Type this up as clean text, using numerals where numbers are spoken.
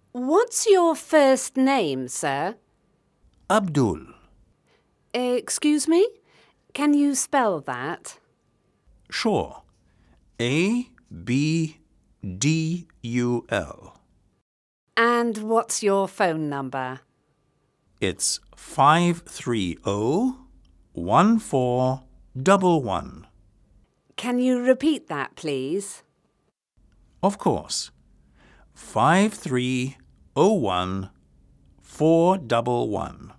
What's your first name, sir? Abdul. Excuse me? Can you spell that? Sure. Abdul. And what's your phone number? It's 530-1411. Can you repeat that, please? Of course. 530-1411.